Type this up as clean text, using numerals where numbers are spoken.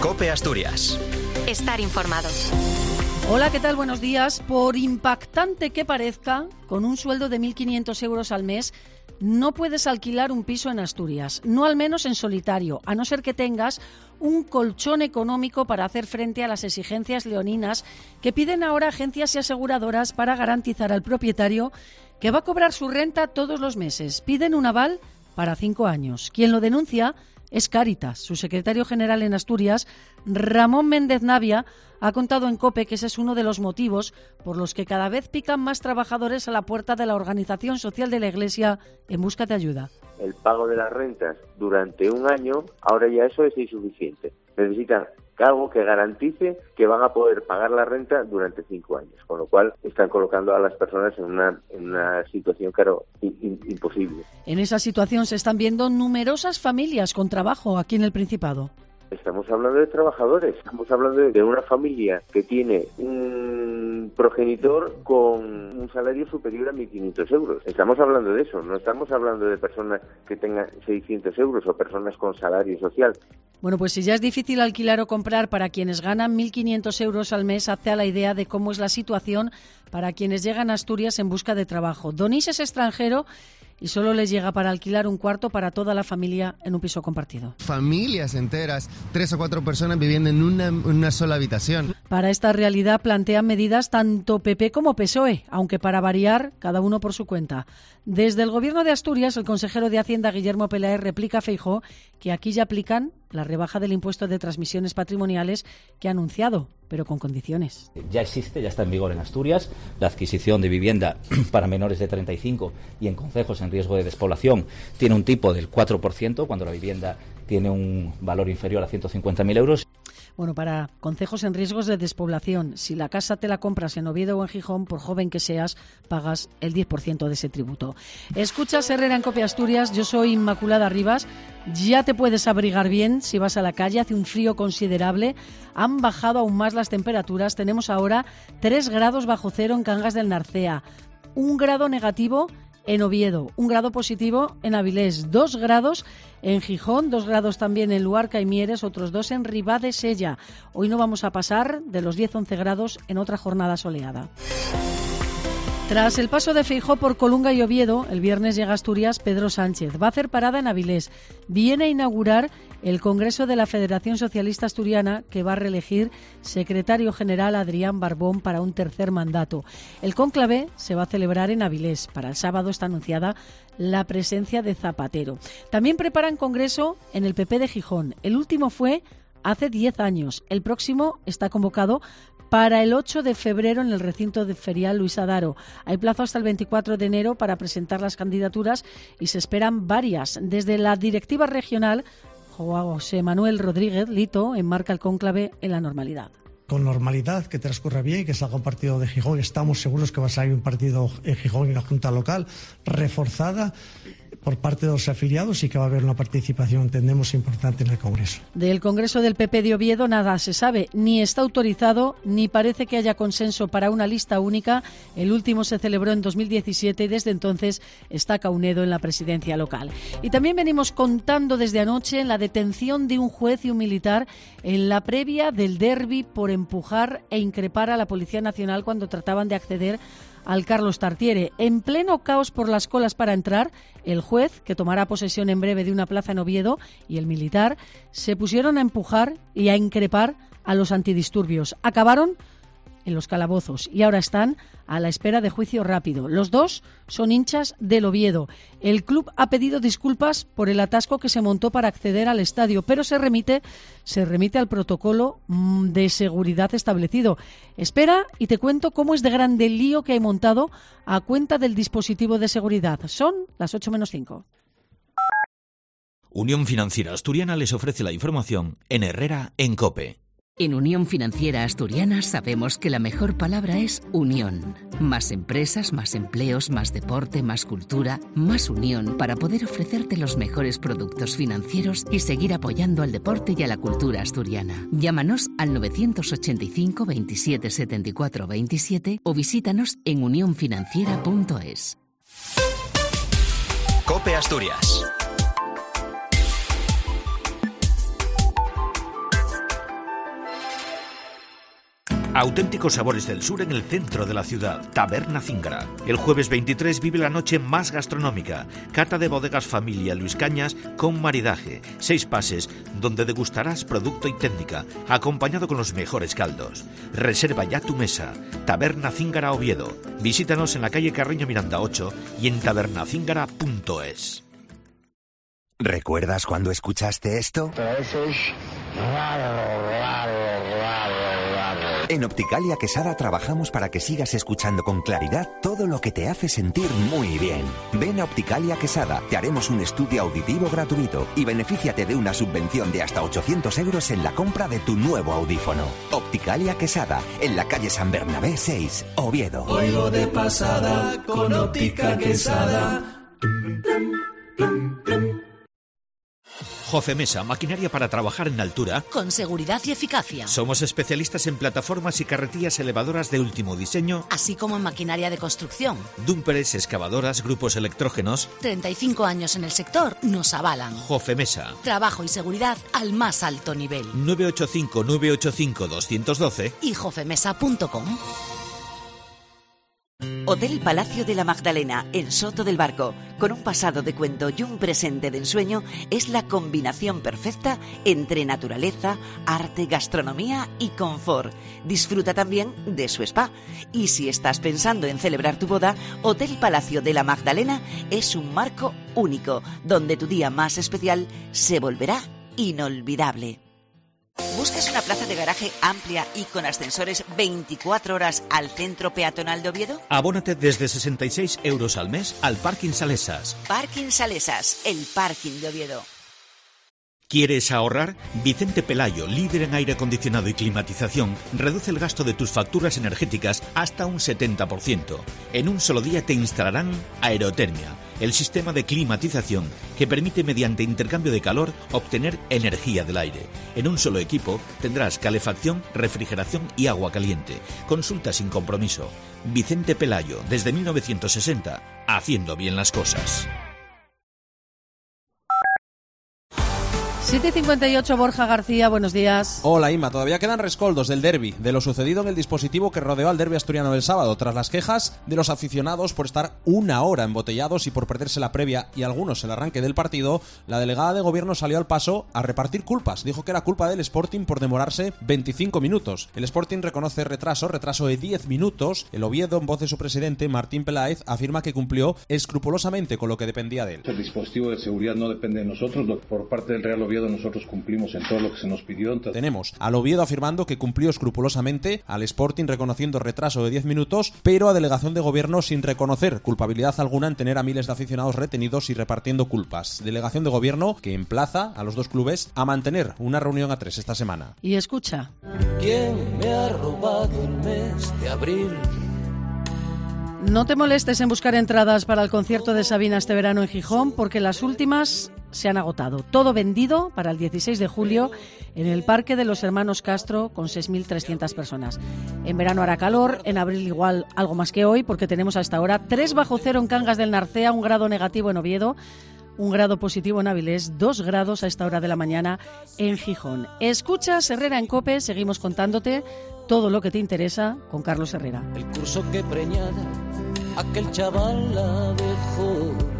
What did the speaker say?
COPE Asturias. Estar informado. Hola, ¿qué tal? Buenos días. Por impactante que parezca, con un sueldo de 1.500 euros al mes, no puedes alquilar un piso en Asturias, no al menos en solitario, a no ser que tengas un colchón económico para hacer frente a las exigencias leoninas que piden ahora agencias y aseguradoras para garantizar al propietario que va a cobrar su renta todos los meses. Piden un aval para 5 años. Quien lo denuncia es Cáritas. Su secretario general en Asturias, Ramón Méndez Navia, ha contado en COPE que ese es uno de los motivos por los que cada vez pican más trabajadores a la puerta de la Organización Social de la Iglesia en busca de ayuda. El pago de las rentas durante un año, ahora ya eso es insuficiente. Necesitan algo que garantice que van a poder pagar la renta durante 5 años, con lo cual están colocando a las personas en una situación, claro, imposible. En esa situación se están viendo numerosas familias con trabajo aquí en el Principado. Estamos hablando de trabajadores, estamos hablando de una familia que tiene un progenitor con un salario superior a 1.500 euros. Estamos hablando de eso, no estamos hablando de personas que tengan 600 euros o personas con salario social. Bueno, pues si ya es difícil alquilar o comprar para quienes ganan 1.500 euros al mes, hazte a la idea de cómo es la situación para quienes llegan a Asturias en busca de trabajo. Donís es extranjero y solo les llega para alquilar un cuarto para toda la familia en un piso compartido. Familias enteras, 3 o 4 personas viviendo en una sola habitación. Para esta realidad plantean medidas tanto PP como PSOE, aunque para variar, cada uno por su cuenta. Desde el Gobierno de Asturias, el consejero de Hacienda, Guillermo Peláez, replica a Feijóo que aquí ya aplican la rebaja del impuesto de transmisiones patrimoniales que ha anunciado, pero con condiciones. Ya existe, ya está en vigor en Asturias, la adquisición de vivienda para menores de 35 y en concejos en riesgo de despoblación tiene un tipo del 4% cuando la vivienda tiene un valor inferior a 150.000 euros. Bueno, para concejos en riesgos de despoblación, si la casa te la compras en Oviedo o en Gijón, por joven que seas, pagas el 10% de ese tributo. Escuchas Herrera en COPE Asturias, yo soy Inmaculada Rivas. Ya te puedes abrigar bien si vas a la calle, hace un frío considerable, han bajado aún más las temperaturas, tenemos ahora 3 grados bajo cero en Cangas del Narcea, 1 grado negativo en Oviedo, 1 grado positivo en Avilés, 2 grados en Gijón, 2 grados también en Luarca y Mieres, otros 2 en Ribadesella. Hoy no vamos a pasar de los 10-11 grados en otra jornada soleada. Tras el paso de Feijóo por Colunga y Oviedo, el viernes llega a Asturias Pedro Sánchez. Va a hacer parada en Avilés. Viene a inaugurar el Congreso de la Federación Socialista Asturiana, que va a reelegir secretario general Adrián Barbón para un 3er mandato. El cónclave se va a celebrar en Avilés. Para el sábado está anunciada la presencia de Zapatero. También preparan congreso en el PP de Gijón. El último fue hace 10 años. El próximo está convocado para el 8 de febrero en el recinto de ferial Luis Adaro. Hay plazo hasta el 24 de enero para presentar las candidaturas y se esperan varias. Desde la directiva regional, José Manuel Rodríguez Lito enmarca el cónclave en la normalidad. Con normalidad, que transcurra bien, que salga un partido de Gijón. Estamos seguros que va a salir un partido en Gijón en la Junta Local reforzada por parte de los afiliados y que va a haber una participación, entendemos, importante en el Congreso. Del Congreso del PP de Oviedo nada se sabe, ni está autorizado, ni parece que haya consenso para una lista única. El último se celebró en 2017 y desde entonces está Caunedo en la presidencia local. Y también venimos contando desde anoche la detención de un juez y un militar en la previa del derbi por empujar e increpar a la Policía Nacional cuando trataban de acceder al Carlos Tartiere. En pleno caos por las colas para entrar, el juez, que tomará posesión en breve de una plaza en Oviedo, y el militar se pusieron a empujar y a increpar a los antidisturbios. Acabaron en los calabozos y ahora están a la espera de juicio rápido. Los dos son hinchas del Oviedo. El club ha pedido disculpas por el atasco que se montó para acceder al estadio, pero se remite al protocolo de seguridad establecido. Espera y te cuento cómo es de grande el lío que hay montado a cuenta del dispositivo de seguridad. Son las 8:05. Unión Financiera Asturiana les ofrece la información en Herrera en COPE. En Unión Financiera Asturiana sabemos que la mejor palabra es unión. Más empresas, más empleos, más deporte, más cultura, más unión para poder ofrecerte los mejores productos financieros y seguir apoyando al deporte y a la cultura asturiana. Llámanos al 985 27 74 27 o visítanos en unionfinanciera.es. COPE Asturias. Auténticos sabores del sur en el centro de la ciudad. Taberna Zíngara. El jueves 23 vive la noche más gastronómica. Cata de bodegas Familia Luis Cañas con maridaje. 6 pases donde degustarás producto y técnica, acompañado con los mejores caldos. Reserva ya tu mesa. Taberna Zíngara Oviedo. Visítanos en la calle Carreño Miranda 8 y en tabernazíngara.es. ¿Recuerdas cuando escuchaste esto? En Opticalia Quesada trabajamos para que sigas escuchando con claridad todo lo que te hace sentir muy bien. Ven a Opticalia Quesada, te haremos un estudio auditivo gratuito y benefíciate de una subvención de hasta 800 euros en la compra de tu nuevo audífono. Opticalia Quesada, en la calle San Bernabé 6, Oviedo. Oigo de pasada con Óptica Quesada. Jofemesa, maquinaria para trabajar en altura. Con seguridad y eficacia. Somos especialistas en plataformas y carretillas elevadoras de último diseño, así como en maquinaria de construcción. Dúmperes, excavadoras, grupos electrógenos. 35 años en el sector nos avalan. Jofemesa. Trabajo y seguridad al más alto nivel. 985-985-212 y jofemesa.com. Hotel Palacio de la Magdalena, en Soto del Barco, con un pasado de cuento y un presente de ensueño, es la combinación perfecta entre naturaleza, arte, gastronomía y confort. Disfruta también de su spa. Y si estás pensando en celebrar tu boda, Hotel Palacio de la Magdalena es un marco único, donde tu día más especial se volverá inolvidable. ¿Buscas una plaza de garaje amplia y con ascensores 24 horas al centro peatonal de Oviedo? Abónate desde 66 euros al mes al Parking Salesas. Parking Salesas, el parking de Oviedo. ¿Quieres ahorrar? Vicente Pelayo, líder en aire acondicionado y climatización, reduce el gasto de tus facturas energéticas hasta un 70%. En un solo día te instalarán Aerotermia, el sistema de climatización que permite mediante intercambio de calor obtener energía del aire. En un solo equipo tendrás calefacción, refrigeración y agua caliente. Consulta sin compromiso. Vicente Pelayo, desde 1960, haciendo bien las cosas. 7:58, Borja García, buenos días. Hola Inma, todavía quedan rescoldos del derbi, de lo sucedido en el dispositivo que rodeó al derbi asturiano del sábado, tras las quejas de los aficionados por estar una hora embotellados y por perderse la previa y algunos el arranque del partido. La delegada de gobierno salió al paso a repartir culpas, dijo que era culpa del Sporting por demorarse 25 minutos. El Sporting reconoce retraso de 10 minutos. El Oviedo, en voz de su presidente, Martín Peláez, afirma que cumplió escrupulosamente con lo que dependía de él. El dispositivo de seguridad no depende de nosotros, por parte del Real Oviedo nosotros cumplimos en todo lo que se nos pidió. Tenemos al Oviedo afirmando que cumplió escrupulosamente, al Sporting reconociendo retraso de 10 minutos, pero a delegación de gobierno sin reconocer culpabilidad alguna en tener a miles de aficionados retenidos y repartiendo culpas. Delegación de gobierno que emplaza a los dos clubes a mantener una reunión a 3 esta semana. Y escucha. ¿Quién me ha robado el mes de abril? No te molestes en buscar entradas para el concierto de Sabina este verano en Gijón, porque las últimas se han agotado. Todo vendido para el 16 de julio en el Parque de los Hermanos Castro con 6.300 personas. En verano hará calor, en abril igual algo más que hoy, porque tenemos a esta hora 3 bajo cero en Cangas del Narcea, 1 grado negativo en Oviedo, 1 grado positivo en Avilés, 2 grados a esta hora de la mañana en Gijón. Escuchas Herrera en COPE, seguimos contándote todo lo que te interesa con Carlos Herrera. El curso que preñada aquel chaval la dejó.